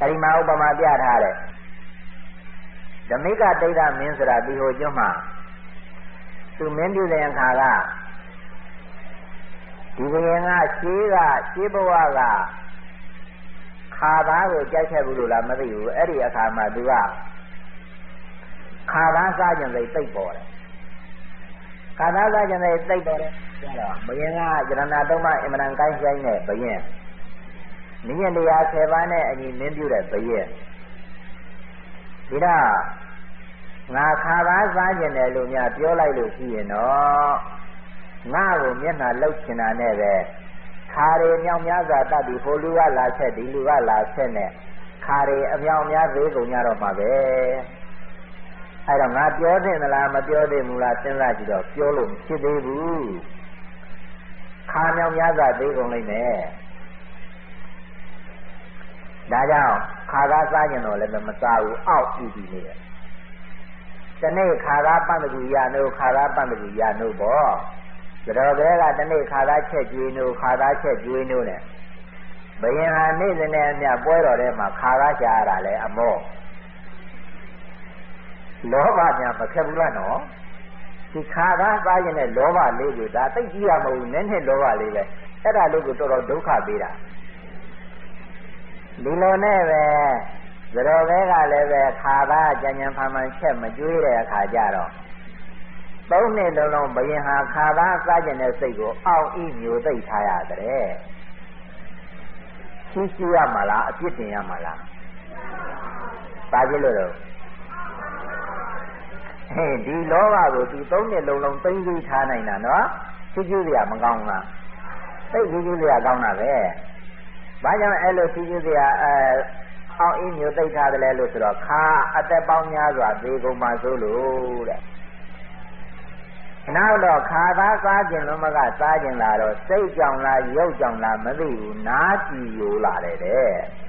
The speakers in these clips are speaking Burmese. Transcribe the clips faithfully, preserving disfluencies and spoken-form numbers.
အဲဒီမှာဥပမာပြထားတယ်ဓမိကတိတ်တမင်းဆိုတာဒီဟိုကျွန်းမှာသူမင်းပြုတဲ့အခါကဒီဘုရင်ကရှေးကရှေးဘဝကခါသားကိုကြိုက်ခဲ့ဘူးလို့လားမသိဘူးအဲ့ဒီအခါမှာသူကခါသားစားကြံစိတ်သိပ်ပေါ်တယ်ခါသားစားကြံစိတ်သိပ်ပေါ်တယ်ကျတော့ဘုရင်ကယရဏသုံးပါးအင်မတန်ကိုင်းဆိုင်တဲ့ဘုရင်နည်းညတရားဆယ်ပါးနဲ့အညီမင်းပြုတဲ့ဘုရင်ဒီတော့ငါခါသားစားကြံတယ်လို့များပြောလိုက်လို့ရှိရင်တော့ငါ့ကိုမျက်နှာလှုပ်ချင်တာနဲ့ပဲခါရီမြောင်များစွာတတ်ပြီးဟိုလူကလာချက်ဒီလူကလာချက်နဲ့ခါရီအမြောင်များသေးကုန်ကြတော့မှာပဲအဲ့တော့ငါပြောသင့်သလားမပြောသင့်ဘူးလားစဉ်းစားကြည့်တော့ပြောလို့မဖြစ်သေးဘူးခါမြောင်များစွာသေးကုန်လိမ့်မယ်ဒါကြောင့်ခါသားစားကြတော့လည်းမစားဘူးအောက်ပြီးပြီးနေတယ်တနေ့ခါသားပန့်တကူရနို့ခါသားပန့်တကူရနို့ပေါ့ကြတော်ပဲကတနေ့ခါသားချက်ကျွေးနို့ခါသားချက်ကျွေးနို့နဲ့ဘယင်ဟာနေ့စဉ်နဲ့အမျှပွဲတော်ထဲမှာခါသားရှာရတာလဲအမောလောဘညာမခက်ဘူးလားနော်ဒီခါသားစားရင်လည်းလောဘလေးကိုဒါသိကြည့်ရမဟုတ်ဘူးနည်းနည်းလောဘလေးပဲအဲ့ဒါလေးကိုတော်တော်ဒုက္ခပေးတာဒီလိုနဲ့ပဲကြတော်ပဲကလည်းပဲခါသားကြံကြံဖန်ဖန်ချက်မကျွေးတဲ့အခါကျတော့သုံးနှစ်လုံးလုံးဘယင်ဟာခါသားစားကျင်တဲ့စိတ်ကိုအောင့်ဤမျိုးသိထားရတယ်ရှင်းရှင်းရမှာလားအပြစ်တင်ရမှာလားပါကြလို့တော့ဟဲ့ဒီလောဘကိုသူသုံးနှစ်လုံးလုံးသိမ့်သိထားနိုင်တာနော်ရှင်းရှင်းစရာမကောင်းလားသိရှင်းရှင်းစရာကောင်းတာပဲဘာကြောင့်အဲ့လိုရှင်းရှင်းစရာအဲအောင့်ဤမျိုးသိထားတယ်လဲလို့ဆိုတော့ခါအသက်ပေါင်းများစွာသေကုန်ပါဆိုလို့တဲ့နောက်တော့ခါသားစားခြင်းလုံးမကစားခြင်းလာတော့စိတ်ကြောင့်လားရုပ်ကြောင့်လားမသိဘူးနားကြည်ရိုးလာတယ်တဲ့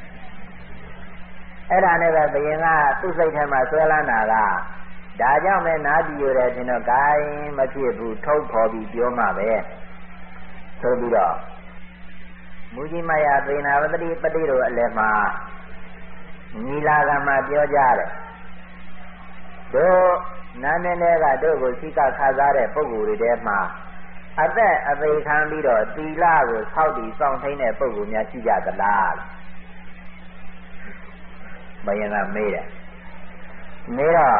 အဲ့ဒါနဲ့ပဲဘယင်ကသူ့စိတ်ထဲမှာဆွဲလန်းတာကဒါကြောင့်ပဲနားကြည်ရိုးတယ်ဆိုတော့ gain မဖြစ်ဘူးထုတ်ခေါ်ပြီးပြောမှပဲဆိုပြီးတော့မူကြီးမယသေနာဝတ္တိပတိတို့အလယ်မှာညီလာကမှာပြောကြတယ်တို့နာမည်နဲ့ကတို့ကိုစိကခါစားတဲ့ပုဂ္ဂိုလ်တွေထဲမှာအသက်အသေးခံပြီးတော့သီလကိုဆောက်တည်စောင့်ထိန်တဲ့ပုဂ္ဂိုလ်များရှိကြသလားဘယင်ကမေးတယ်မေးတော့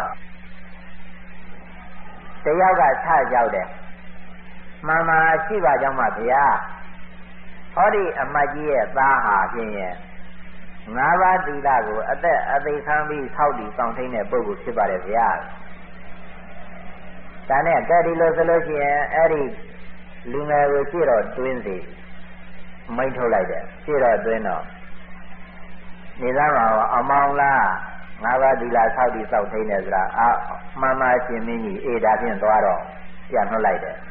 တယောက်ကချကြောက်တယ်မှန်မှန်ရှိပါကြောင်းပါဗျာဟောဒီအမတ်ကြီးရဲ့သားဟာဖြင့်ရဲ့ငါးပါးသီလကိုအသက်အသေးခံပြီးဆောက်တည်စောင့်ထိန်တဲ့ပုဂ္ဂိုလ်ဖြစ်ပါတယ်ဗျာဒါနဲ့ကဲဒီလိုဆိုလို့ရှိရင်အဲ့ဒီလူငယ်ကိုရှေ့တော့တွင်းစီမိတ်ထုတ်လိုက်တယ်ရှေ့တော့တွင်းတော့နေသားမှာအမောင်လားငါးပါးသီလဆောက်တည်ဆောက်ထိန်တယ်ဆိုတာအာမှန်မှရှင်မင်းကြီးအေးဒါဖြင့်သွားတော့ပြန်နှုတ်လိုက်တယ်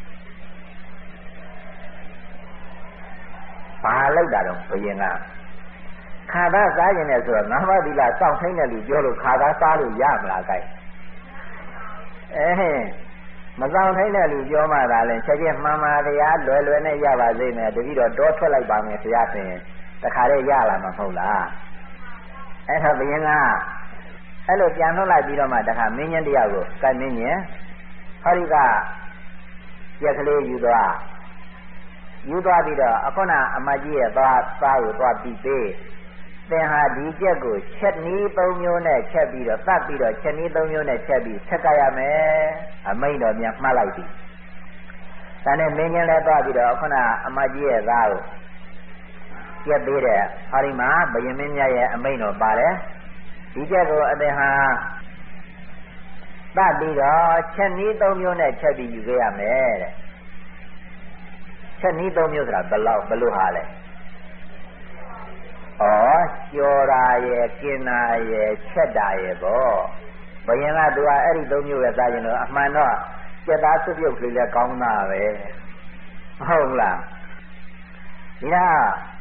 ဘာလောက်တာတော့ဘုရင်ကခါသားစားရင်လည်းဆိုတော့ငါးပါးသီလစောင့်ထိန်တယ်လို့ပြောလို့ခါသားစားလို့ရမလားကြိုက်အဲမဆောင်ထိုင်းတဲ့လူပြောမှသာလဲချက်ချင်းမှန်ပါတရားလွယ်လွယ်နဲ့ရပါစေနဲ့တတိတော့တောထွက်လိုက်ပါမယ်ဆရာဆိုရင်တခါတည်းရလာမှာမဟုတ်လားအဲ့တော့ဘုရင်ကအဲ့လိုပြန်ထုတ်လိုက်ပြီးတော့မှတခါမင်းကြီးတရားကိုကဲမင်းကြီးဟောဒီကကြက်ကလေးယူသွားယူသွားပြီးတော့အခုနအမကြီးရဲ့သွားသားကိုသွားပြီးပေးသင်ဟာဒီကြက်ကိုချက်နီးသုံးမျိုးနဲ့ချက်ပြီးတော့သတ်ပြီးတော့ချက်နီးသုံးမျိုးနဲ့ချက်ပြီးချက်ကြရမယ်အမိန့်တော်များမှတ်လိုက်ပြီဒါနဲ့မင်းကြီးလည်းသွားပြီးတော့ခုနအမကြီးရဲ့သားကိုကြက်ပေးတယ်ဟောဒီမှာဘယင်မင်းများရဲ့အမိန့်တော်ပါတယ်ဒီကြက်ကိုအသင်ဟာသတ်ပြီးတော့ချက်နီးသုံးမျိုးနဲ့ချက်ပြီးယူခဲ့ရမယ်တဲ့ချက်နီးသုံးမျိုးဆိုတာဘယ်လောက်ဘယ်လိုဟာလဲဩကျော်တာရဲ့กินတာရဲ့ချက်တာရဲ့ပေါ့ဘယင်ကသူကအဲ့ဒီသုံးမျိုးပဲစားရင်တော့အမှန်တော့စက်သားစွပ်ပြုတ်ကလေးလည်းကောင်းတာပဲဟုတ်လားဒီတော့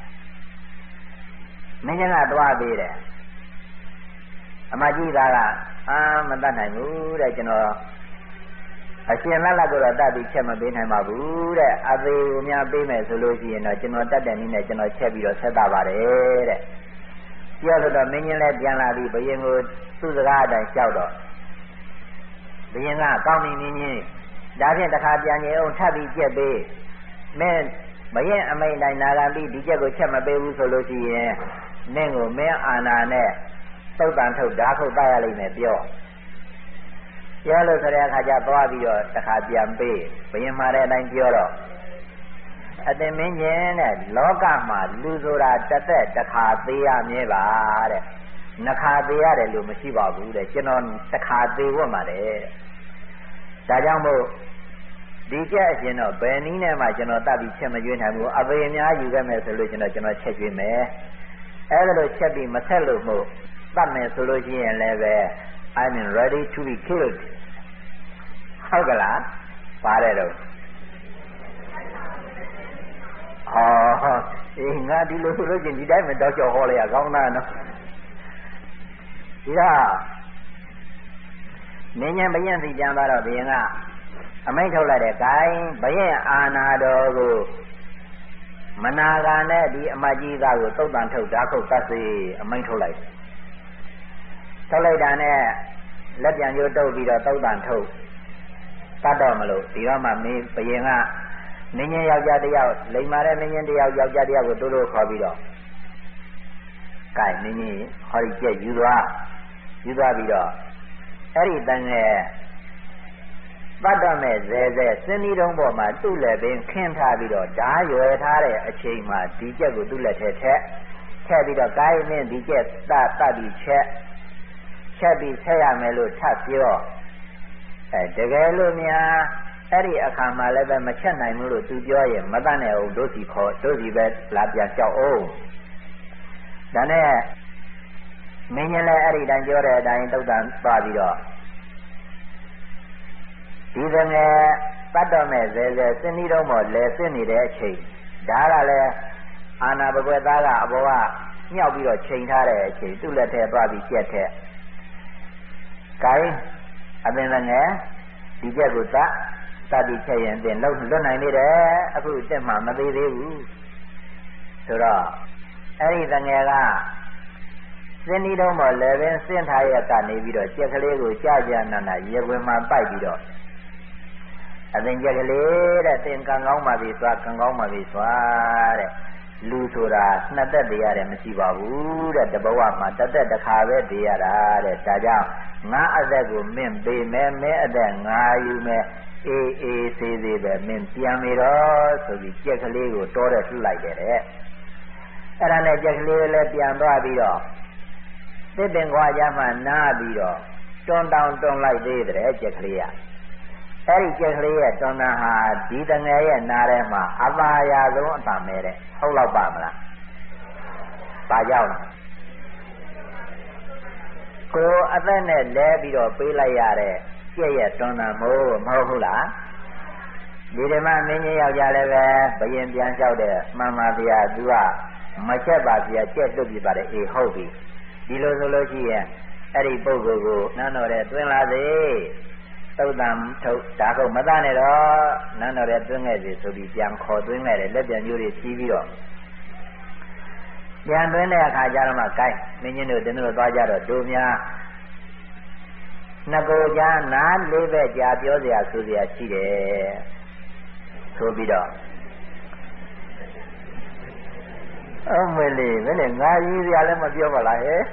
မင်းကတွားပေးတယ်အမကြီးသားကအာမတတ်နိုင်ဘူးတဲ့ကျွန်တော်အရှင်လက်လက်ကိုတော့တတ်ပြီးချက်မပေးနိုင်ပါဘူးတဲ့အသေးကိုများပေးမယ်ဆိုလို့ရှိရင်တော့ကျွန်တော်တတ်တဲ့နည်းနဲ့ကျွန်တော်ချက်ပြီးတော့ဆက်တာပါတယ်တဲ့ပြောလို့တော့မင်းကြီးလည်းပြန်လာပြီးဘယင်ကိုသူ့စကားအတိုင်းကြောက်တော့ဘယင်ကကောင်းပြီမင်းကြီးဒါဖြင့်တစ်ခါပြန်ကြအောင်ထပ်ပြီးကြက်ပေးမင်းဘယင်အမိန်တိုင်းနာလာပြီးဒီကြက်ကိုချက်မပေးဘူးဆိုလို့ရှိရင်မင်းကိုမင်းအာနာနဲ့သုတ်တန်ထုတ်ဓာခုတ်တိုက်ရလိမ့်မယ်ပြောပြောလို့ဆိုတဲ့အခါကျသွားပြီးတော့တစ်ခါပြန်ပေးဘယင်မှာတဲ့အတိုင်းပြောတော့အတင်မင်းကြီးတဲ့လောကမှာလူဆိုတာတစ်သက်တစ်ခါသေးရမြဲပါတဲ့နှစ်ခါသေးရတယ်လို့မရှိပါဘူးတဲ့ကျွန်တော်တစ်ခါသေးဝတ်မှာတဲ့ဒါကြောင့်မို့ဒီကြက်အရှင်တော့ဘယ်နည်းနဲ့မှကျွန်တော်တတ်ပြီးချက်မကျွေးနိုင်ဘူးအပေအများယူခဲ့မယ်ဆိုလို့ကျွန်တော်ကျွန်တော်ချက်ကျွေးမယ်အဲ့ဒါလို့ချက်ပြီးမဆက်လို့မို့တတ်မယ်ဆိုလို့ရှိရင်လည်းပဲ I'm ready to be killed ဟုတ်ကလားပါတယ်တော့ဟောအေးငါဒီလိုဆိုလို့ချင်းဒီတိုင်းမတော့ကြော်ဟောလိုက်ရကောင်းတာနော်ဒီကမင်းညာဘယင်စီကြံသွားတော့ဘယင်ကအမိန့်ထုတ်လိုက်တဲ့ဂိုင်းဘယင်အာနာတော်ကိုမနာကနဲ့ဒီအမကြီးသားကိုသုတ်တန်ထုတ်ဓာခုတ်တတ်စေအမိန့်ထုတ်လိုက်ထုတ်လိုက်တာနဲ့လက်ပြန်ကျိုးတုပ်ပြီးတော့သုတ်တန်ထုတ်တတ်တော့မလို့ဒီတော့မှမင်းဘယင်ကမင်းကြီးယောက်ျားတစ်ယောက်လိမ်မာတဲ့မင်းကြီးတစ်ယောက်ယောက်ျားတစ်ယောက်ကိုတိုးတိုးခေါ်ပြီးတော့ကဲမင်းကြီးဟောဒီကြက်ယူသွားယူသွားပြီးတော့အဲ့ဒီတန်ငယ်ပတ်တော့မဲ့ဇဲဇဲစင်းဒီတုံးပေါ်မှာသူ့လက်ပင်ခင်းထားပြီးတော့ဓာရွယ်ထားတဲ့အချိန်မှာဒီကြက်ကိုသူ့လက်ထဲထက်ထည့်ပြီးတော့ကိုင်းမင်းဒီကြက်တတ်တတ်ပြီးချက်ချက်ပြီးဆက်ရမယ်လို့ထပ်ပြောအဲတကယ်လို့များအဲ့ဒီအခါမှာလည်းပဲမချက်နိုင်ဘူးလို့သူပြောရင်မတတ်နဲ့အောင်တို့စီခေါ်တို့စီပဲလာပြန်ကြောက်အောင်ဒါနဲ့မင်းကြီးလည်းအဲ့ဒီတိုင်းပြောတဲ့အတိုင်းတုတ်တန်သွားပြီးတော့ဒီတငယ်တတ်တော်မဲ့ဇဲဇဲစင်းဒီတော့မော်လဲစင်းနေတဲ့အချိန်ဒါကလည်းအာနာဘကွယ်သားကအဘောကညှောက်ပြီးတော့ချိန်ထားတဲ့အချိန်သူ့လက်ထဲသွားပြီးကြက်ထဲကိုင်းအပင်တငယ်ဒီကြက်ကိုတတ်တတ်ပြီးချက်ရင်တင်လွတ်လွတ်နိုင်နေတယ်အခုတက်မှမသေးသေးဘူးဆိုတော့အဲ့ဒီတငယ်ကစင်းဒီတော့မော်လဲပင်စင်းထားရကနေပြီးတော့ကြက်ကလေးကိုကြာကြာနာနာရေခွင်မှာပိုက်ပြီးတော့အသင်ကြက်ကလေးတဲ့သင်ကံကောင်းပါပြီသွားကံကောင်းပါပြီသွားတဲ့လူဆိုတာနှစ်သက်တည်းရတယ်မရှိပါဘူးတဲ့တဘဝမှာတစ်သက်တစ်ခါပဲတည်းရတာတဲ့ဒါကြောင့်ငါအသက်ကိုမင်းပေးမယ်မင်းအသက်ငါယူမယ်အေးအေးသေးသေးပဲမင်းပြန်ပြီတော့ဆိုပြီးကြက်ကလေးကိုတောတဲ့လှလိုက်တယ်တဲ့အဲ့ဒါနဲ့ကြက်ကလေးလည်းပြန်သွားပြီးတော့သစ်ပင်ခွာရမှနားပြီးတော့တွန်းတောင်တွန်းလိုက်သေးတယ်ကြက်ကလေးကအဲ့ဒီကြက်ကလေးရဲ့တွန်းတာဟာဒီတငယ်ရဲ့နားထဲမှာအပါရာဆုံးအတန်မဲတဲ့ဟုတ်တော့ပါမလားပါကြောက်လားကိုအသက်နဲ့လဲပြီးတော့ပေးလိုက်ရတဲ့ကြက်ရဲ့တွန်းတာမို့မဟုတ်ဘူးလားဒီဓမ္မမင်းကြီးယောက်ျားလည်းပဲဘယင်ပြန်လျှောက်တယ်မှန်ပါဗျာသူကမချက်ပါဗျာကြက်လွတ်ပြပါတယ်အေးဟုတ်ပြီဒီလိုဆိုလို့ရှိရင်အဲ့ဒီပုဂ္ဂိုလ်ကိုနန်းတော်ရဲ့တွင်လာစေသုတ်တံထုတ်ဒါကုတ်မသားနဲ့တော့နန်းတော်ရဲ့တွင်ခဲ့စီဆိုပြီးပြန်ခေါ်တွင်ခဲ့တယ်လက်ပြန်ကျိုးတွေစီးပြီးတော့ပြန်တွင်တဲ့အခါကျတော့မှကိုင်းမင်းကြီးတို့တင်းတို့သွားကြတော့တို့များနှစ်ကိုကြားနားလေးပဲကြားပြောစရာဆိုစရာရှိတယ်ဆိုပြီးတော့အမလေးမင်းလည်းငါကြီးစရာလည်းမပြောပါလားဟဲ့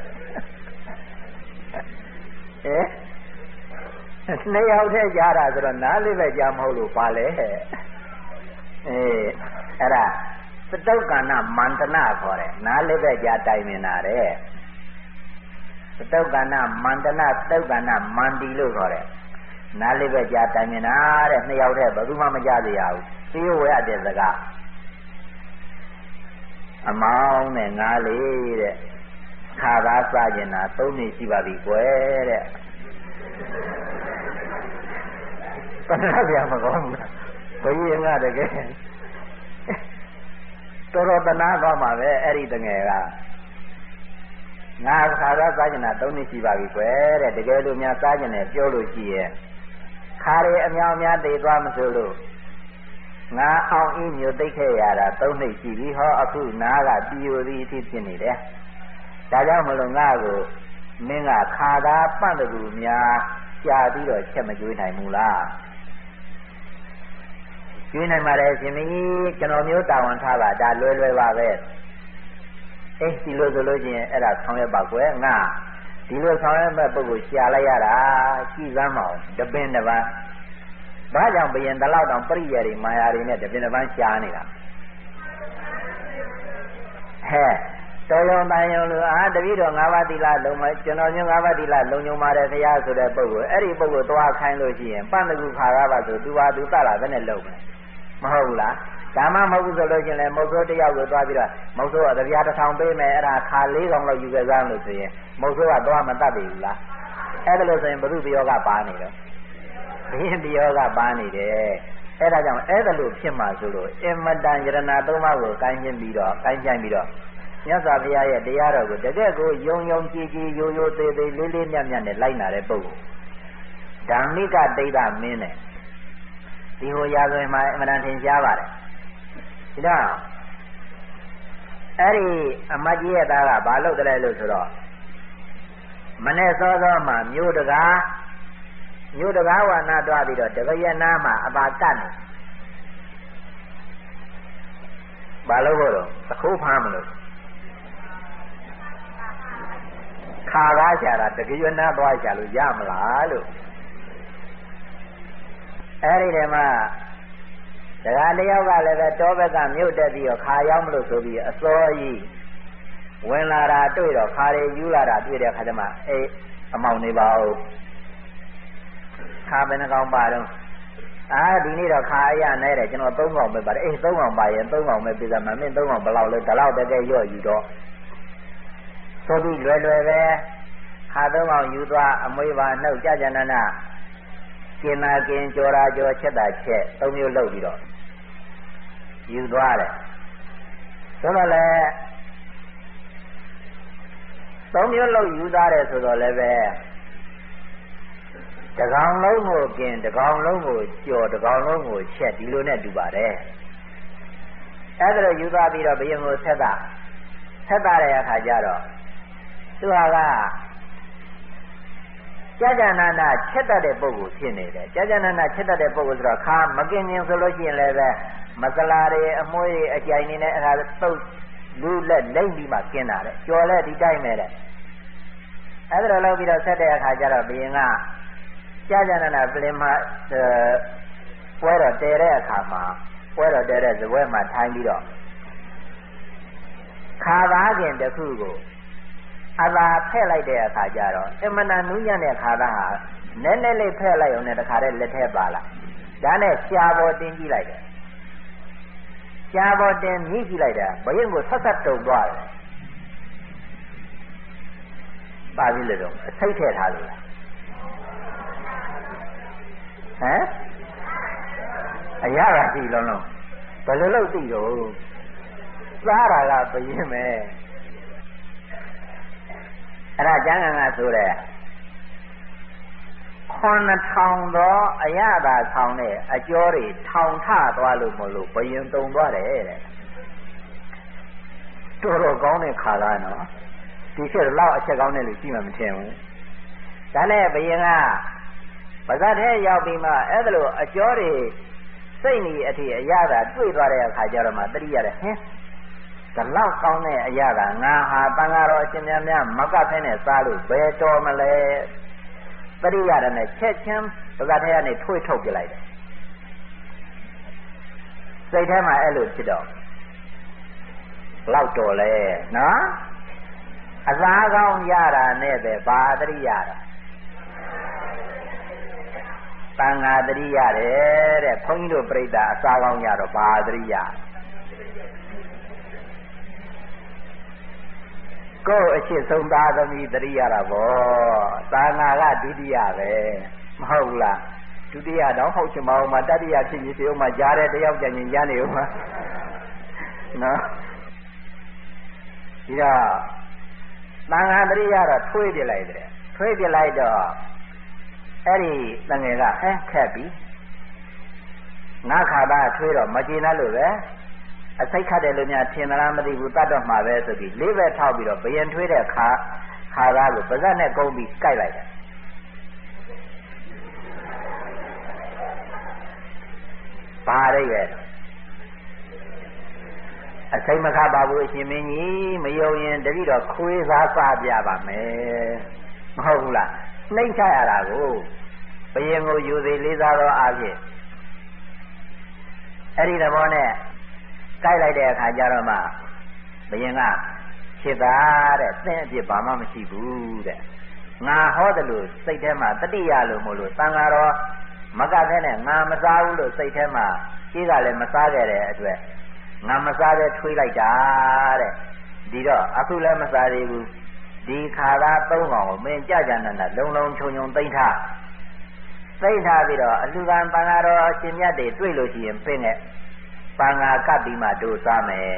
ဟဲ့နှစ်ယောက်တည်းကြားတာဆိုတော့နားလေးပဲကြားမဟုတ်လို့ပါလေဟဲ့အေးအဲ့ဒါသတုက္ကဏမန္တနာခေါ်တယ်နားလေးပဲကြားတိုင်မြင်တာတဲ့သတုက္ကဏမန္တနာသုက္ကဏမန္တီလို့ခေါ်တယ်နားလေးပဲကြားတိုင်မြင်တာတဲ့နှစ်ယောက်တည်းဘယ်သူမှမကြားသေးရဘူးသိဝရတဲ့စကားအမောင်းနဲ့ငါးလေးတဲ့ခါသားစားကျင်တာသုံးနေရှိပါပြီကွယ်တဲ့တဏှာပြမကောင်းဘူးဘယ်ရင်ကတကယ်တော်တော်တဏှာကောင်းပါပဲအဲ့ဒီတငယ်ကငါခါသားစားကျင်တာသုံးနေရှိပါပြီကွယ်တဲ့တကယ်လို့များစားကျင်တယ်ပြောလို့ရှိရဲ့ခါရီအမြောင်များသိသွားမဆိုလို့ငါအောင်အင်းမျိုးသိခဲ့ရတာသုံးနှစ်ရှိပြီဟောအခုနားကပြည်ူသည်အဖြစ်ဖြစ်နေတယ်ဒါကြောင့်မလို့ငါ့ကိုမင်းကခါသာပန့်တကူများကြာပြီးတော့ချက်မကျွေးနိုင်ဘူးလားကျွေးနိုင်ပါတယ်ရှင်မင်းကျွန်တော်မျိုးတာဝန်ထားပါဒါလွယ်လွယ်ပါပဲအေးဒီလိုဆိုလို့ချင်းအဲ့ဒါဆောင်ရွက်ပါကွယ်ငါဒီလိုဆောင်ရွက်မဲ့ပုဂ္ဂိုလ်ရှာလိုက်ရတာရှိစမ်းမအောင်တပင်တပန်းဘာကြောင့်ဘယင်တလောက်တောင်ပရိယေတွေမာယာတွေနဲ့တပင်တပန်းရှားနေတာဟဲ့တော်ရုံတန်ရုံလူအားတပည့်တော်၅ပါးသီလလုံးမကျွန်တော်မျိုး၅ပါးသီလလုံးညုံပါတယ်ဘုရားဆိုတဲ့ပုဂ္ဂိုလ်အဲ့ဒီပုဂ္ဂိုလ်သွားခိုင်းလို့ရှိရင်ပန့်တကူခါကားပါဆိုသူပါသူတတ်လာတဲ့နဲ့လုံးမယ်မဟုတ်ဘူးလားဒါမှမဟုတ်ဘူးဆိုလို့ရှိရင်လည်းမုတ်ဆိုးတယောက်ကိုသွားပြီးတော့မုတ်ဆိုးကတရားတစ်ထောင်ပေးမယ်အဲ့ဒါခါလေးကောင်လောက်ယူခဲ့စားလို့ဆိုရင်မုတ်ဆိုးကသွားမတတ်ပြီဘူးလားအဲ့ဒါလို့ဆိုရင်ဘုရုပယောကပါနေတော့ဘင်းပယောကပါနေတယ်အဲ့ဒါကြောင့်အဲ့ဒါလို့ဖြစ်မှာဆိုလို့အမတန်ယရဏသုံးပါးကိုကိုင်းကျင်းပြီးတော့ကိုင်းကြိုင်ပြီးတော့မြတ်စွာဘုရားရဲ့တရားတော်ကိုတကယ်ကိုယုံယုံကြည်ကြည်ရိုးရိုးသေးသေးလေးလေးမြတ်မြတ်နဲ့လိုက်နာတဲ့ပုဂ္ဂိုလ်ဓမ္မိကတိတ်တာမင်းနဲ့ဒီဟိုရာဇဝင်မှာအမှန်တန်ထင်ရှားပါတယ်ဒီတော့အဲ့ဒီအမကြီးရဲ့သားကဘာလုပ်တယ်လို့ဆိုတော့မနေ့စောစောမှာမြို့တကားမြို့တကားဝါနာတွားပြီးတော့တကရက်နာမှာအပါကတ်နေဘာလို့လို့သခိုးဖမ်းမလို့ခါကားရှာတာတကရက်နာသွားရှာလို့ရမလားလို့အဲ့ဒီတည်းမှာတရားတယောက်ကလည်းပဲတောဘက်ကမြုပ်တက်ပြီးတော့ခါရောက်မလို့ဆိုပြီးအစောကြီးဝင်လာတာတွေ့တော့ခါရီယူလာတာတွေ့တဲ့ခါကျမှအေးအမောင်နေပါဦးခါဘယ်နှကောင်ပါတော့အာဒီနေ့တော့ခါအရနဲ့တယ်ကျွန်တော်သုံးကောင်ပဲပါတယ်အေးသုံးကောင်ပါရင်သုံးကောင်ပဲပြည်သားမမင်းသုံးကောင်ဘယ်လောက်လဲဒါလောက်တကယ်ရော့ယူတော့ဆိုပြီးလွယ်လွယ်ပဲခါသုံးကောင်ယူသွားအမွေးပါနှုတ်ကြကြနနာကျင်နာကျင်ကြော်ရာကြော်ချက်တာချက်သုံးမျိုးလုပ်ပြီးတော့ယူသွားတယ်ဆိုတော့လေသုံးမျိုးလုပ်ယူသွားတယ်ဆိုတော့လည်းပဲတကောင်လုံးကိုကျင်တကောင်လုံးကိုကြော်တကောင်လုံးကိုချက်ဒီလိုနဲ့တူပါတယ်အဲ့ဒါလိုယူသွားပြီးတော့ဘယင်ကိုဆက်တာဆက်တာတဲ့အခါကျတော့သူဟာကကြာကြာနာနာချက်တတ်တဲ့ပုဂ္ဂိုလ်ဖြစ်နေတယ်ကြာကြာနာနာချက်တတ်တဲ့ပုဂ္ဂိုလ်ဆိုတော့ခါမกินရင်ဆိုလို့ရှိရင်လည်းပဲမစလာတွေအမွှေးအကြိုင်နေနဲ့အဲ့ဒါတုတ်လူလက်လိမ့်ပြီးမှกินတာတဲ့ကြော်လဲဒီတိုင်းပဲတဲ့အဲ့ဒါလောက်ပြီးတော့ဆက်တဲ့အခါကျတော့ဘယင်ကကြာကြာနာနာပြင်မှာပွဲတော်တဲတဲ့အခါမှာပွဲတော်တဲတဲ့ဇပွဲမှာထိုင်ပြီးတော့ခါသားခင်တစ်ခုကိုအသာဖဲ့လိုက်တဲ့အခါကျတော့အမနာနူးညံ့တဲ့ခါသားဟာနည်းနည်းလေးဖဲ့လိုက်အောင်နဲ့တခါတည်းလက်ထဲပါလာဒါနဲ့ရှားပေါ်တင်းကြည့်လိုက်တယ်ရှားပေါ်တင်းမြည်ကြည့်လိုက်တာဘယင်ကိုဆက်ဆက်တုံသွားတယ်ပါပြီလေတော့အစိတ်ထည့်ထားလို့လားဟမ်အရာကကြည့်လုံးလုံးဘယ်လိုလုပ်သိတော့စားတာကဘယင်ပဲအဲ့ဒါကျမ်းဂန်ကဆိုတဲ့ခုနှစ်ထောင်သောအရသာဆောင်တဲ့အကျော်တွေထောင်ထသွားလို့မလို့ဘယင်တုံသွားတယ်တဲ့တော်တော်ကောင်းတဲ့ခါလားနော်ဒီချက်တော့အချက်ကောင်းတဲ့လူရှိမှမထင်ဘူးဒါနဲ့ဘယင်ကပါဇတ်ထဲရောက်ပြီးမှအဲ့ဒါလို့အကျော်တွေစိတ်နေအထိအရသာတွေ့သွားတဲ့အခါကျတော့မှတတိရတယ်ဟင်ဒီလောက်ကောင်းတဲ့အရာကငါဟာတန်ဃာတော်အရှင်များများမကဖဲနဲ့စားလို့ဘယ်တော်မလဲပရိယာရနဲ့ချက်ချင်းပဇာထဲကနေထွေးထုတ်ပြလိုက်တယ်စိတ်ထဲမှာအဲ့လိုဖြစ်တော့လောက်တော်လဲနော်အစားကောင်းရတာနဲ့ပဲဘာတရိယာတာတန်ဃာတရိယာတယ်တဲ့ခွန်ကြီးတို့ပြိတ္တာအစားကောင်းရတော့ဘာတရိယာကိုယ်အရှိဆုံးသားသမီးတရိယာတာဗောသာနာကဒုတိယပဲမဟုတ်လားဒုတိယတော့ဟုတ်ချင်မအောင်မတတိယဖြစ်ပြီးပြုံးမှကြားတဲ့တယောက်ကြင်ရင်ကြားနေဦးမှာနော်ဒီတော့သံဃာတရိယာတော့ထွေးပြလိုက်တယ်ထွေးပြလိုက်တော့အဲ့ဒီတငယ်ကဟဲခက်ပြီငါခါသားထွေးတော့မကျေနပ်လို့ပဲအစိတ်ခတ်တယ်လို့များထင်သလားမသိဘူးတတ်တော့မှာပဲဆိုပြီးလေးပဲထောက်ပြီးတော့ဘယင်ထွေးတဲ့ခါခါသားကိုပါးစပ်နဲ့ကုန်းပြီးကြိုက်လိုက်တယ်ဘာရိပ်ရဲ့အစိတ်မခတ်ပါဘူးအရှင်မင်းကြီးမယုံရင်တတိတော့ခွေးစားစားပြပါမယ်မဟုတ်ဘူးလားနှိမ့်ချရတာကိုဘယင်ကိုယူသေးလေးစားသောအားဖြင့်အဲ့ဒီသဘောနဲ့ကြိုက်လိုက်တဲ့အခါကျတော့မှဘယင်ကဖြစ်တာတဲ့သင်အဖြစ်ဘာမှမရှိဘူးတဲ့ငါဟောတယ်လို့စိတ်ထဲမှာတတိယလို့မို့လို့တန်ဃာတော်မကတဲ့နဲ့ငါမစားဘူးလို့စိတ်ထဲမှာကြီးကလည်းမစားခဲ့တဲ့အတွက်ငါမစားတဲ့ထွေးလိုက်တာတဲ့ဒီတော့အခုလည်းမစားသေးဘူးဒီခါသာသုံးကောင်ကိုမင်းကြကြနန္ဒလုံလုံချုံချုံသိမ့်ထားသိမ့်ထားပြီးတော့အလူကံတန်ဃာတော်အရှင်မြတ်တွေတွေ့လို့ရှိရင်ပြင်းနဲ့ပန်ငါကပ်ပြီးမှတို့စားမယ်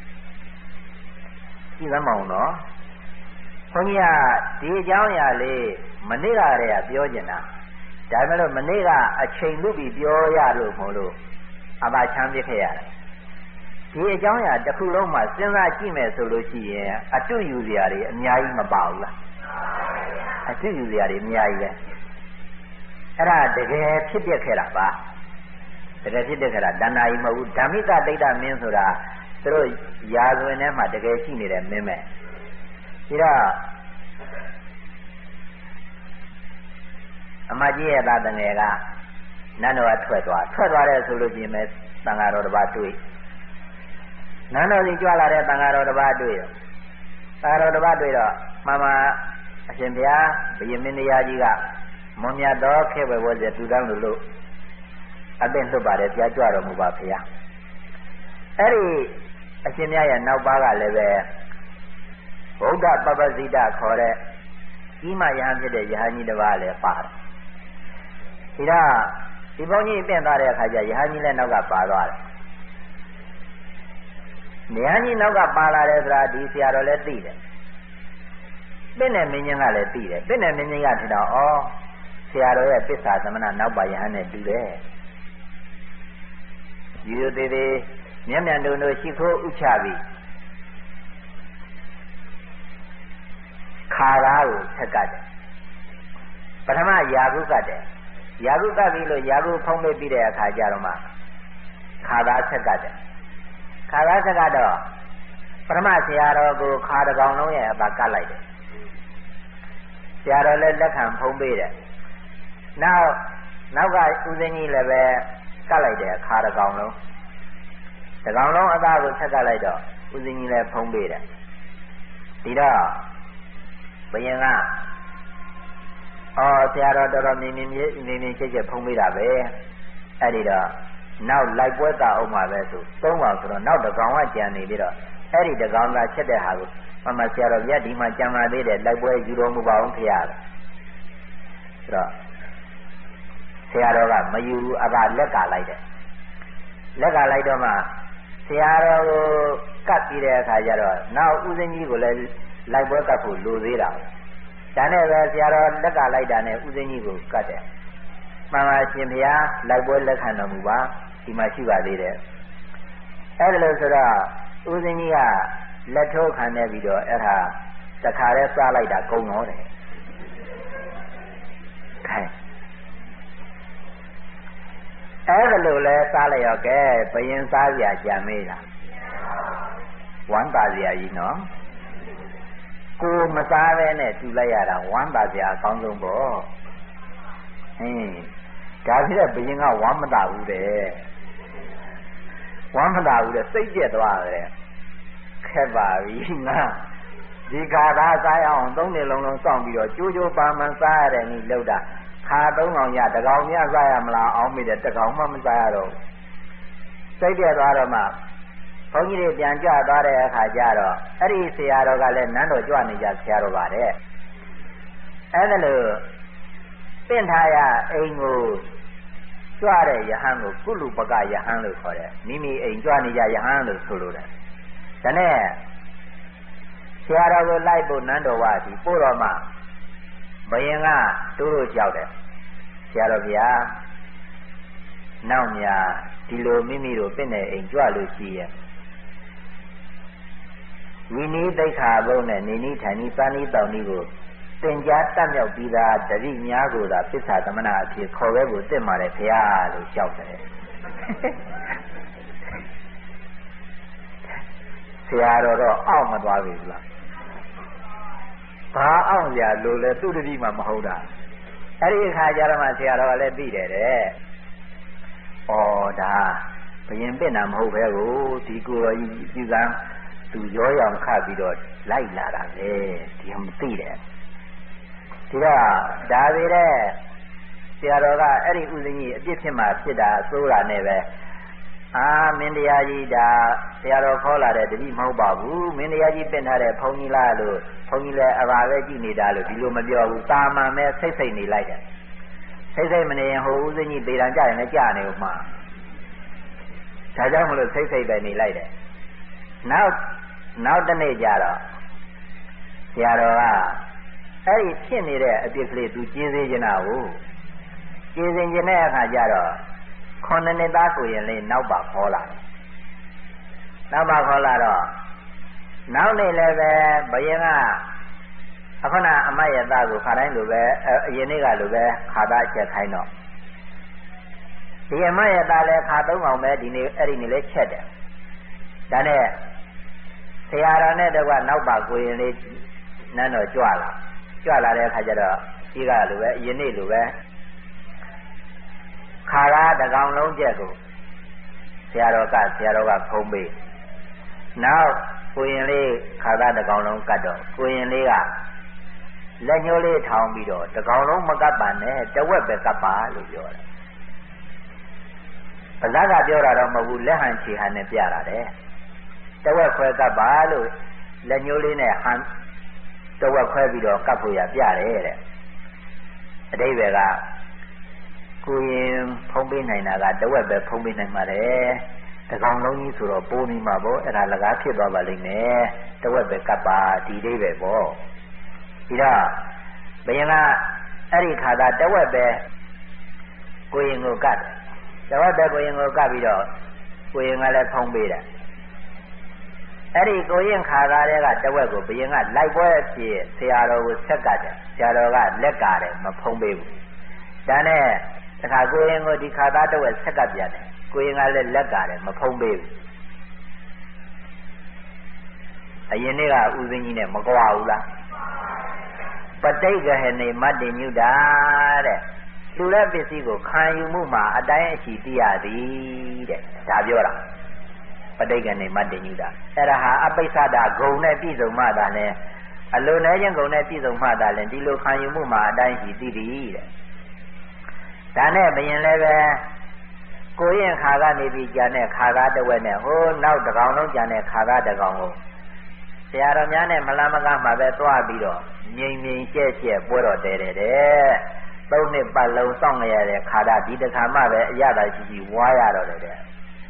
ကြည့်သမောင်နော်ဘုန်းကြီးကဒီအကြောင်းအရာလေးမနေ့ကတည်းကပြောကျင်တာဒါပေမဲ့လို့မနေ့ကအချိန်လူပြီးပြောရလို့မလို့အပါချမ်းပြခဲ့ရတယ်ဒီအကြောင်းအရာတစ်ခုလုံးမှာစဉ်းစားကြည့်မယ်ဆိုလို့ရှိရင်အတုယူစရာတွေအများကြီးမပါဘူးလားအတုယူစရာတွေအများကြီးပဲအဲ့ဒါတကယ်ဖြစ်ပြခဲ့တာပါတကယ်ဖြစ်တဲ့ခါတဏှာကြီးမဟုတ်ဘူးဓမ္မိကတိတ်တမင်းဆိုတာသူတို့ရာဇဝင်ထဲမှာတကယ်ရှိနေတဲ့မင်းပဲဒီတော့အမကြီးရဲ့သားတငယ်ကနန်းတော်ကထွက်သွားထွက်သွားတဲ့ဆိုလို့ရှိရင်ပဲတန်ဃာတော်တစ်ပါးတွေ့နန်းတော်ကြီးကြွလာတဲ့တန်ဃာတော်တစ်ပါးတွေ့ရောတန်ဃာတော်တစ်ပါးတွေ့တော့မှန်မှအရှင်ဘုရားဘုရင်မင်းတရားကြီးကမွန်မြတ်သောခေဝေဝဇ္ဇတူတောင်းလို့လို့အသင်လွတ်ပါတယ်ပြကြွတော်မူပါဖေဟာအဲ့ဒီအရှင်မြတ်ရဲ့နောက်ပါကလည်းပဲဗုဒ္ဓပပ္ပဇိတခေါ်တဲ့ကြီးမယဟန်ဖြစ်တဲ့ယဟန်ကြီးတစ်ပါးလည်းပါတယ်ဒီတော့ဒီဘုန်းကြီးပြင်သွားတဲ့အခါကျယဟန်ကြီးလည်းနောက်ကပါသွားတယ်ယဟန်ကြီးနောက်ကပါလာတယ်ဆိုတာဒီဆရာတော်လည်းသိတယ်ပြည့်နဲ့မင်းကြီးကလည်းသိတယ်ပြည့်နဲ့မင်းကြီးကထင်တော့ဩဆရာတော်ရဲ့ပစ္စာသမဏနောက်ပါယဟန်နဲ့တူတယ်ယူရသေးသေးမျက်မြန်တို့တို့ရှိခိုးဥချပြီးခါသားကိုဆက်ကတ်တယ်ပထမယာကုကတ်တယ်ယာကုကတ်ပြီးလို့ယာကုဖုံးပေးပြီးတဲ့အခါကျတော့မှခါသားဆက်ကတ်တယ်ခါသားဆက်ကတ်တော့ပထမဆရာတော်ကိုခါတကောင်လုံးရဲ့အပါကတ်လိုက်တယ်ဆရာတော်လည်းလက်ခံဖုံးပေးတယ်နောက်နောက်ကဦးစင်းကြီးလည်းပဲကတ်လိုက်တယ်ခါတကောင်လုံးတကောင်လုံးအသားကိုဆက်ကတ်လိုက်တော့ဦးစင်းကြီးလည်းဖုံးပေးတယ်ဒီတော့ဘုရင်ကအော်ဆရာတော်တော်တော်မြင်မြင်မြင်မြင်မြင်ချက်ချက်ဖုံးပေးတာပဲအဲ့ဒီတော့နောက်လိုက်ပွဲကအောင်မှာပဲဆိုသုံးကောင်ဆိုတော့နောက်တကောင်ကကြံနေပြီးတော့အဲ့ဒီတကောင်ကချက်တဲ့ဟာကိုမမဆရာတော်မြတ်ဒီမှာကြံလာသေးတယ်လိုက်ပွဲယူတော်မူပါအောင်ဖေရဆိုတော့ဆရာတော်ကမယူဘူးအကလက်ကလိုက်တယ်လက်ကလိုက်တော့မှဆရာတော်ကိုကတ်ပြီးတဲ့အခါကျတော့နောက်ဦးစင်းကြီးကိုလည်းလိုက်ပွဲကတ်ဖို့လိုသေးတာဒါနဲ့ပဲဆရာတော်လက်ကလိုက်တာနဲ့ဦးစင်းကြီးကိုကတ်တယ်မှန်ပါရှင်ဘုရားလိုက်ပွဲလက်ခံတော်မူပါဒီမှာရှိပါသေးတယ်အဲ့ဒါလို့ဆိုတော့ဦးစင်းကြီးကလက်ထိုးခံနေပြီးတော့အဲ့ဒါတခါတည်းစားလိုက်တာကုံတော့တယ်ခိုင်းအဲ့ဒါလို့လဲစားလိုက်ရောကဲဘယင်စားစရာကြံမေးလားဝမ်းသာစရာကြီးနော်ကိုမစားပဲနဲ့တူလိုက်ရတာဝမ်းသာစရာအကောင်းဆုံးပေါ့ဟင်းဒါဖြစ်တဲ့ဘယင်ကဝမ်းမသာဘူးတဲ့ဝမ်းမသာဘူးတဲ့စိတ်ကျက်သွားတယ်ခက်ပါပြီငါဒီခါသာစားရအောင်သုံးနှစ်လုံးလုံးစောင့်ပြီးတော့ကြိုးကြိုးပန်းပန်းစားရတဲ့နည်းလောက်တာခါသုံးကောင်ရတကောင်မြစားရမလားအောင်းမိတယ်တကောင်မှမစားရတော့စိတ်ကျက်သွားတော့မှဘုန်းကြီးတွေပြန်ကြွသွားတဲ့အခါကျတော့အဲ့ဒီဆရာတော်ကလည်းနန်းတော်ကြွနေကြဆရာတော်ပါတဲ့အဲ့ဒါလို့တင့်ထားရအိမ်ကိုကြွတဲ့ယဟန်ကိုကုလူပကယဟန်လို့ခေါ်တယ်မိမိအိမ်ကြွနေကြယဟန်လို့ဆိုလိုတယ်ဒါနဲ့ဆရာတော်ကိုလိုက်ဖို့နန်းတော်ဝါဒီပို့တော်မှဘယင်ကတိုးတိုးကြောက်တယ်ဆရာတော်ဗျာနောက်များဒီလိုမိမိတို့ပြည့်နေအိမ်ကြွလို့ရှိရဲ့ဝိနည်းသိက္ခာဘုံနဲ့နေနည်းထိုင်နည်းပန်းနည်းတောင်နည်းကိုသင်ကြားတတ်မြောက်ပြီးသားတတိများကိုသာပစ္စာသမဏအဖြစ်ခေါ်ခဲ့ဖို့တက်ပါတယ်ဘုရားလို့လျှောက်တယ်ဆရာတော်တော့အောက်မသွားပြီလားဘာအောင်ရလို့လဲသူတတိမှမဟုတ်တာအဲ့ဒီအခါကျတော့မှဆရာတော်ကလည်းသိတယ်တဲ့ဩဒါဘယင်ပြင့်တာမဟုတ်ပဲကိုဒီကိုယ်တော်ကြီးပြုကံသူရောရောင်ခတ်ပြီးတော့လိုက်လာတာပဲဒီမသိတယ်ဒီတော့ဒါပေတဲ့ဆရာတော်ကအဲ့ဒီဥစဉ်ကြီးအပြစ်ဖြစ်မှဖြစ်တာစိုးတာနဲ့ပဲအာမင်းတရားကြီးဒါဆရာတော်ခေါ်လာတဲ့တတိမဟုတ်ပါဘူးမင်းတရားကြီးပြင်ထားတဲ့ဘုန်းကြီးလားလို့ဘုန်းကြီးလည်းအပါပဲကြည့်နေတာလို့ဒီလိုမပြောဘူးတာမန်ပဲစိတ်စိတ်နေလိုက်တယ်စိတ်စိတ်မနေရင်ဟိုဥစဉ်ကြီးပေတံကြရင်လည်းကြာနေဦးမှာဒါကြောင့်မလို့စိတ်စိတ်ပဲနေလိုက်တယ်နောက်နောက်တစ်နေ့ကျတော့ဆရာတော်ကအဲ့ဒီဖြစ်နေတဲ့အပြစ်ကလေးသူကျင်းစေချင်တာကိုကျင်းစေချင်တဲ့အခါကျတော့ခုနှစ်နှစ်သားကိုရင်လေးနောက်ပါခေါ်လာတယ်နောက်ပါခေါ်လာတော့နောက်နေ့လည်းပဲဘယင်ကအခုနအမတ်ရသားကိုခါတိုင်းလိုပဲအရင်နေ့ကလိုပဲခါသားချက်ခိုင်းတော့ဒီအမတ်ရသားလည်းခါသုံးအောင်ပဲဒီနေ့အဲ့ဒီနေ့လည်းချက်တယ်ဒါနဲ့ဆရာတော်နဲ့တကွနောက်ပါကိုရင်လေးနန်းတော်ကြွလာကြွလာတဲ့အခါကျတော့ဒီကလိုပဲအရင်နေ့လိုပဲခါရတကောင်လုံးချက်ကိုဆရာတော်ကဆရာတော်ကဖုံးပေးနောက်ကိုရင်လေးခါရတကောင်လုံးကတ်တော့ကိုရင်လေးကလက်ညှိုးလေးထောင်ပြီးတော့တကောင်လုံးမကပ်ပါနဲ့တဝက်ပဲကပ်ပါလို့ပြောတယ်ပါဇာကပြောတာတော့မဟုတ်ဘူးလက်ဟန်ချီဟန်နဲ့ပြတာတဲ့တဝက်ခွဲကပ်ပါလို့လက်ညှိုးလေးနဲ့ဟန်တဝက်ခွဲပြီးတော့ကပ်ဖို့ရပြတယ်တဲ့အတိဘယ်ကကိုရင်ဖုံးပေးနိုင်တာကတဝက်ပဲဖုံးပေးနိုင်ပါတယ်တကောင်လုံးကြီးဆိုတော့ပိုးနေမှာပေါ့အဲ့ဒါလကားဖြစ်သွားပါလိမ့်မယ်တဝက်ပဲကပ်ပါဒီလေးပဲပေါ့ဒီတော့ဘယင်ကအဲ့ဒီခါသာတဝက်ပဲကိုရင်ကိုကပ်တဝက်ပဲကိုရင်ကိုကပ်ပြီးတော့ကိုရင်ကလည်းဖုံးပေးတယ်အဲ့ဒီကိုရင်ခါသားတွေကတဝက်ကိုဘယင်ကလိုက်ပွဲဖြစ်ဆရာတော်ကိုဆက်ကတယ်ဆရာတော်ကလက်ကားတယ်မဖုံးပေးဘူးဒါနဲ့တခါကိုရင်ကိုဒီခါသားတဝက်ဆက်ကပြန်တယ်ကိုရင်ကလည်းလက်ကားတယ်မဖုံးပေးဘူးအရင်နေ့ကဥစဉ်ကြီးနဲ့မကွာဘူးလားပဋိက္ခဟနေမတ္တိညုတာတဲ့လူတဲ့ပစ္စည်းကိုခံယူမှုမှာအတိုင်းအချီသိရသည်တဲ့ဒါပြောတာပဋိက္ခနေမတ္တိညုတာအဲ့ဒါဟာအပိစ္ဆဒဂုံနဲ့ပြည့်စုံမှသာလဲအလိုနဲ့ချင်းဂုံနဲ့ပြည့်စုံမှသာလဲဒီလိုခံယူမှုမှာအတိုင်းအချီသိသည်တဲ့ဒါနဲ့ဘယင်လည်းပဲကိုရင်ခါကနေပြီးကြံတဲ့ခါကားတဝက်နဲ့ဟိုနောက်တကောင်လုံးကြံတဲ့ခါကားတကောင်ကိုဆရာတော်များနဲ့မလားမကားမှာပဲသွားပြီးတော့ငြိမ်ငြိမ်ကျဲ့ကျဲ့ပွဲတော်တဲတယ်တဲ့သုံးနှစ်ပတ်လုံးစောင့်ရတဲ့ခါတာဒီတစ်ခါမှပဲအရသာရှိရှိဝါရတော့တယ်တဲ့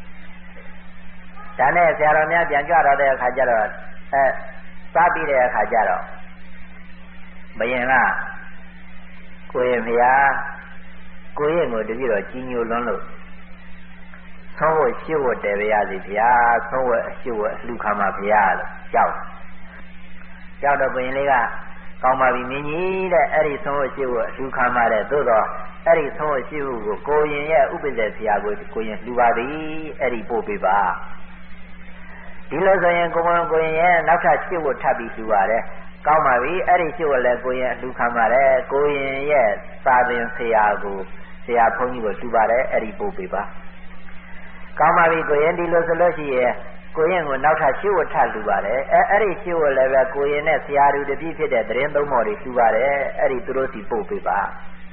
ဒါနဲ့ဆရာတော်များပြန်ကြွတော့တဲ့အခါကျတော့အဲစားပြီးတဲ့အခါကျတော့ဘယင်ကကိုရင်ဖျားကိုရင်ကိုတပြည့်တော့ကြီးညိုလွန်းလို့သုံးဝရှိဝတဲပါရစီဗျာသုံးဝအရှိဝအလှခံပါဗျာလို့ကြောက်ကြောက်တော့ဘုရင်လေးကကောင်းပါပြီမင်းကြီးတဲ့အဲ့ဒီသုံးဝရှိဝအလှခံပါတဲ့သို့တော့အဲ့ဒီသုံးဝရှိဝကိုကိုရင်ရဲ့ဥပ္ပဇ္ဇဆရာကိုကိုရင်လှူပါသည်အဲ့ဒီပို့ပေးပါဒီလိုဆိုရင်ကိုမကိုရင်ရဲ့နောက်ထပ်ရှိဝထပ်ပြီးလှူပါတယ်ကောင်းပါပြီအဲ့ဒီရှိဝလည်းကိုရင်အလှခံပါတယ်ကိုရင်ရဲ့စာသင်ဆရာကိုဆရာဘုန်းကြီးကိုလှူပါတယ်အဲ့ဒီပို့ပေးပါကောင်းပါပြီကိုရင်ဒီလိုဆိုလို့ရှိရင်ကိုရင်ကိုနောက်ထပ်ရှိဝထလှူပါတယ်အဲအဲ့ဒီရှိဝလည်းပဲကိုရင်နဲ့ဆရာတို့တပည့်ဖြစ်တဲ့သတင်းသုံးမော်တွေလှူပါတယ်အဲ့ဒီသူတို့စီပို့ပေးပါ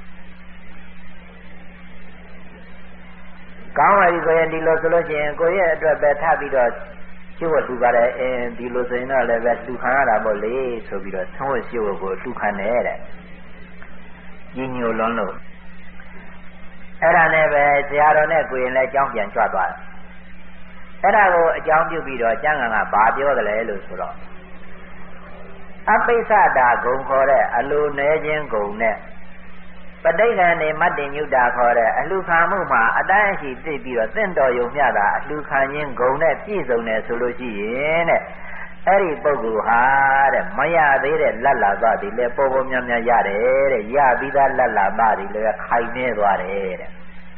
ကောင်းပါပြီကိုရင်ဒီလိုဆိုလို့ရှိရင်ကိုရင်အတွက်ပဲထပ်ပြီးတော့ရှိဝလှူပါတယ်အင်းဒီလိုဆိုရင်တော့လည်းပဲလှူခံရတာပေါ့လေဆိုပြီးတော့သုံးဝရှိဝကိုလှူခံတယ်တဲ့ညီညိုလွန်းလို့အဲ့ဒါနဲ့ပဲဆရာတော်နဲ့ကိုရင်လည်းအကြောင်းပြန်ကြွသွားတယ်အဲ့ဒါကိုအကြောင်းပြုပြီးတော့ကျမ်းဂန်ကဘာပြောတယ်လဲလို့ဆိုတော့အပိစ္ဆဒဂုံခေါ်တဲ့အလိုနည်းခြင်းဂုံနဲ့ပဋိက္ခဏေမတ္တိညုတာခေါ်တဲ့အလှခံမှုမှာအတိုင်းအရှိသိပြီးတော့သင့်တော်ယုံမျှတာအလှခံခြင်းဂုံနဲ့ပြည့်စုံတယ်ဆိုလို့ရှိရင်တဲ့အဲ့ဒီပုဂ္ဂိုလ်ဟာတဲ့မရသေးတဲ့လက်လာသွားသည်လေပေါ်ပေါ်များများရတယ်တဲ့ရပြီးသားလက်လာမှသည်လေခိုင်နေသွားတယ်တဲ့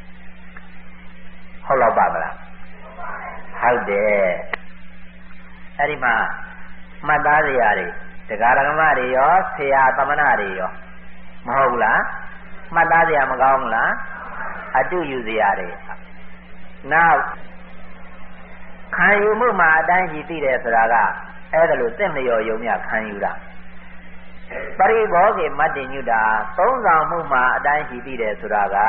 ဟုတ်တော့ပါမလားဟုတ်တယ်အဲ့ဒီမှာမှတ်သားစရာတွေတရားဓမ္မတွေရောဆရာသမဏတွေရောမဟုတ်လားမှတ်သားစရာမကောင်းဘူးလားအတုယူစရာတွေနောက်ခံယူမှုမှာအတိုင်းရှိသိတယ်ဆိုတာကအဲ့ဒါလို့သင့်လျော်ယုံမြခံယူတာပရိဘောဂေမတ္တညုတာသုံးဆောင်မှုမှာအတိုင်းရှိသိတယ်ဆိုတာက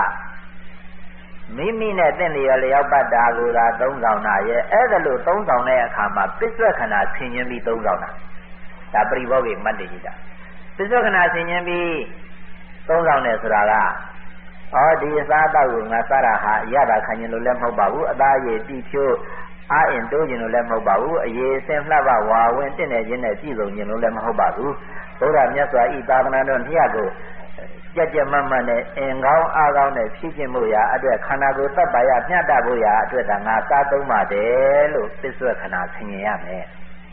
မိမိနဲ့သင့်လျော်လျောက်ပတ်တာကိုသာသုံးဆောင်တာရဲ့အဲ့ဒါလို့သုံးဆောင်တဲ့အခါမှာပစ္စုခဏဆင်ញင်းပြီးသုံးဆောင်တာဒါပရိဘောဂေမတ္တညုတာပစ္စုခဏဆင်ញင်းပြီးသုံးဆောင်တယ်ဆိုတာကဩဒီအစားအသောက်ကိုငါစားတာဟာအရသာခံရင်လို့လည်းမဟုတ်ပါဘူးအသားရည်တိဖြိုးအာအင်တိုးခြင်းလို့လည်းမဟုတ်ပါဘူးအရေးစင်လှပဝါဝင်တင့်နေခြင်းနဲ့ပြည့်စုံခြင်းလို့လည်းမဟုတ်ပါဘူးဘုရားမြတ်စွာဤသာသနာတော်မြတ်ကိုကြက်ကြက်မတ်မတ်နဲ့အင်ကောင်းအားကောင်းနဲ့ဖြည့်ခြင်းမှုရာအတွက်ခန္ဓာကိုယ်တပ်ပါရမျှတဖို့ရာအတွက်ဒါငါစားသုံးပါတယ်လို့ပစ္စုခဏဆင်ញင်ရမယ်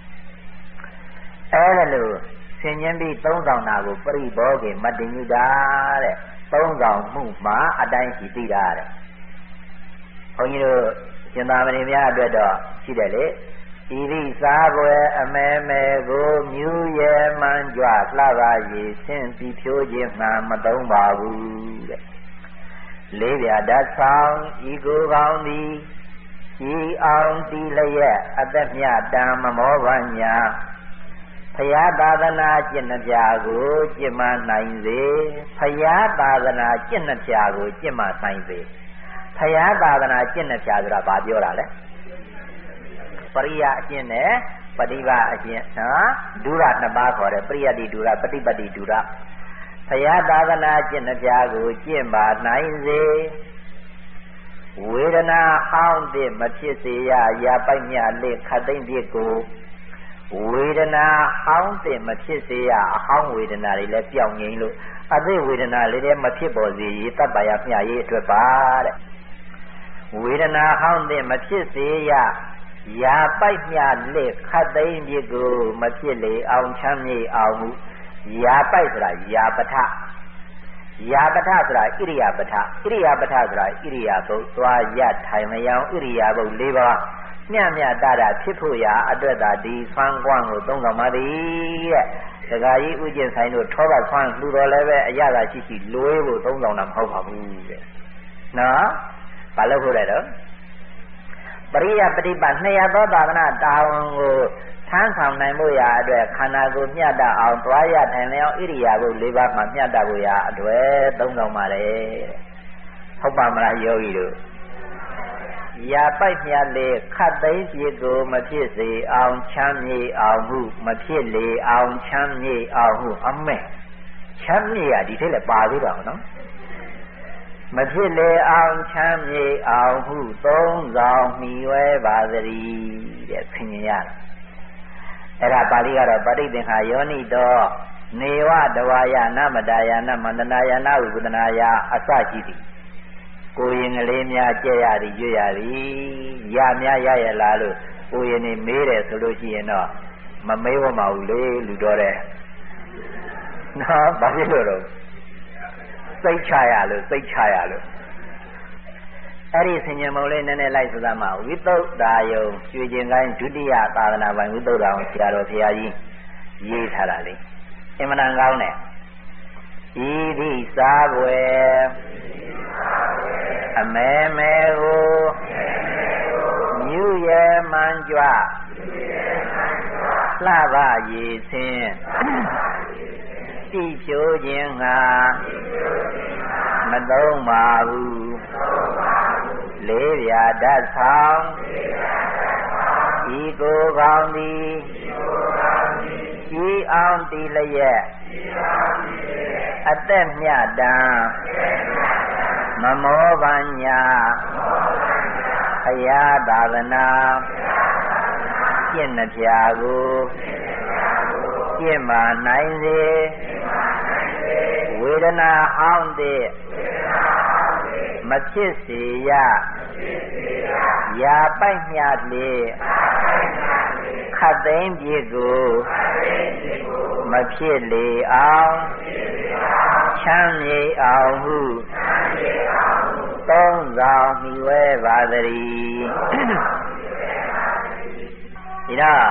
အဲဒါလို့ဆင်ញင်ပြီးသုံးဆောင်တာကိုပရိဘောဂေမတ္တညုတာတဲ့သုံးဆောင်မှုမှာအတိုင်းရှိသိတာတဲ့ဘုန်းကြီးတို့ရှင်သာမဏေများအတွက်တော့ရှိတယ်လေဤသည့်စားပွဲအမဲမဲကိုမြူးရဲမှန်းကြွလှပါရည်ဆင်းပြီးဖြိုးခြင်းမှမသုံးပါဘူးတဲ့လေးပြဓာတ်ဆောင်ဤကိုကောင်းသည်ဤအောင်တီလျက်အသက်မြတံမမောဘညာဖယားသာသနာကျင့်နှပြကိုကျင့်မနိုင်စေဖယားသာသနာကျင့်နှပြကိုကျင့်မနိုင်စေဖယားသာသနာကျင့်နှပြဆိုတာဘာပြောတာလဲပရိယအကျင့်နဲ့ပฏิဘာအကျင့်နော်ဒုရနှစ်ပါးခေါ်တယ်ပရိယတိဒုရပฏิပတ္တိဒုရဖယားသာသနာကျင့်နှပြကိုကျင့်ပါနိုင်စေဝေဒနာဟောင်းတဲ့မဖြစ်စေရရာပိုက်မြလက်ခတ်သိမ့်ပြစ်ကိုဝေဒနာဟောင်းတဲ့မဖြစ်စေရအဟောင်းဝေဒနာတွေလည်းပြောင်းငိမ့်လို့အသိဝေဒနာလေးလည်းမဖြစ်ပေါ်စေရတပ္ပယမျှရေးအတွက်ပါတဲ့ဝေဒနာဟောင်းတဲ့မဖြစ်စေရရာပိုက်မြလက်ခတ်သိမ့်ပြစ်ကိုမဖြစ်လေအောင်ချမ်းမြေ့အောင်မှုရာပိုက်ဆိုတာရာပထရာပထဆိုတာဣရိယာပထဣရိယာပထဆိုတာဣရိယာပုတ်သွားရထိုင်မယောင်ဣရိယာပုတ်၄ပါးမျှမျှတတာဖြစ်ဖို့ရာအတွက်သာဒီဖန်ကွမ်းကိုသုံးဆောင်ပါသည်တဲ့ဒကာကြီးဥကျင့်ဆိုင်တို့ထောပတ်ဖန်လူတော်လည်းပဲအရသာရှိရှိလွေးဖို့သုံးဆောင်တာမဟုတ်ပါဘူးတဲ့နော်ဘာလို့ဖို့လဲတော့ပရိယပฏิပတ်နှစ်ရသောသာသနာတာဝန်ကိုထမ်းဆောင်နိုင်ဖို့ရာအတွက်ခန္ဓာကိုယ်မျှတအောင်သွားရထိုင်လျောင်းဣရိယာပုတ်၄ပါးမှာမျှတဖို့ရာအတွက်သုံးဆောင်ပါတယ်ဟုတ်ပါမလားယောဂီတို့ရာပိုက်မြလေခတ်သိမ်းပြစ်ကိုမဖြစ်စေအောင်ချမ်းမြေ့အောင်မှုမဖြစ်လေအောင်ချမ်းမြေ့အောင်မှုအမဲချမ်းမြေ့ရဒီထက်လည်းပါသေးတာနော်မဖြစ်လေအောင်ချမ်းမြေ့အောင်ဟုသုံးဆောင်မှီဝဲပါသတည်းတဲ့ဆင်ញင်ရတာအဲ့ဒါပါဠိကတော့ပဋိသင်္ခာယောနိတောနေဝတဝါယနာမတာယနာမန္တနာယနာဝိပဒနာယအစရှိသည်ကိုရင်ကလေးများကြက်ရသည်ရွရသည်ရများရရလားလို့ကိုရင်နေမေးတယ်ဆိုလို့ရှိရင်တော့မမေးဝမဘူးလေလူတော်တဲ့နော်ဘာဖြစ်လို့တော့စိတ်ချရလို့စိတ်ချရလို့အဲ့ဒီဆင်ញံမုံလေးနည်းနည်းလိုက်စသမှာဝိသုဒ္ဓာယုံရွှေကျင်ကိုင်းဒုတိယသာသနာပိုင်ဝိသုဒ္ဓာယုံဆရာတော်ဘုရားကြီးရေးထားတာလေအင်မတန်ကောင်းတယ်ဤသည့်စားွယ်အမဲမဲကိုမြူရဲမှန်းကြွလှပရည်ဆင်းတိဖြိုးခြင်းငါမသုံးပါဘူးလေးပြဓာတ်ဆောင်ဤကိုကောင်းသည်ဤအောင်တီလျက်အသက်မြတ်တံမမောပညာဘုရားသာသနာကျင့်နှပြကိုကျင့်မာနိုင်စေဝေဒနာဟောင်းတဲ့မဖြစ်စေရရာပိုက်မြလေခတ်သိမ်းပြေကိုမဖြစ်လေအောင်ချမ်းမြေအောင်ဟုသုံးဆောင်မိဝဲပါသည်ဒီတော့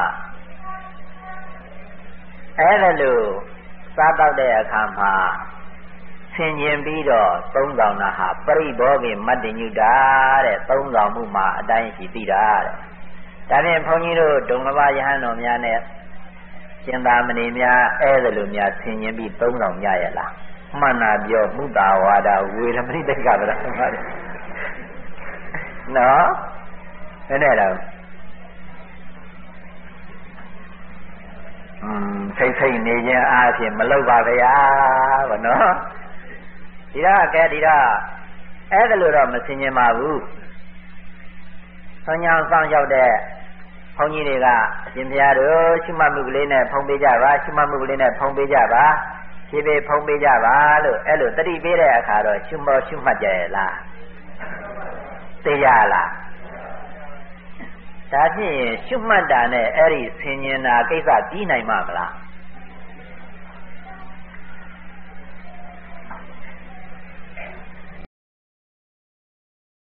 အဲ့ဒါလို့စားတော့တဲ့အခါမှာဆင်ခြင်ပြီးတော့သုံးဆောင်တာဟာပရိဘောဂိမတ္တညုတာတဲ့သုံးဆောင်မှုမှာအတိုင်းရှိသိတာတဲ့ဒါဖြင့်ဘုန်းကြီးတို့ဒုံလဘယဟန်တော်များနဲ့ရှင်သာမဏေများအဲ့ဒါလို့များဆင်ခြင်ပြီးသုံးဆောင်ကြရလားမှန်တာပြောမုတာဝါဒဝေရမဏိတိတ်ကဗလားနော်ဘယ်နဲ့တော့อืมစိတ်စိတ်နေခြင်းအားဖြင့်မလုပ်ပါဗျာဗောနော်ဒီတော့ကဲဒီတော့အဲ့ဒါလို့တော့မဆင်ခြင်ပါဘူးဆောင်းကြောင်ဆောင်ရောက်တဲ့ဘုန်းကြီးတွေကအရှင်ဘုရားတို့ရှုမှတ်မှုကလေးနဲ့ဖုံးပေးကြပါရှုမှတ်မှုကလေးနဲ့ဖုံးပေးကြပါဖြည်းဖြည်းဖုံးပေးကြပါလို့အဲ့လိုတတိပေးတဲ့အခါတော့ရှုမောရှုမှတ်ကြရဲ့လားသိရလားဒါဖြင့်ရှုမှတ်တာနဲ့အဲ့ဒီဆင်ញင်တာကိစ္စပြီးနိုင်မှာမလား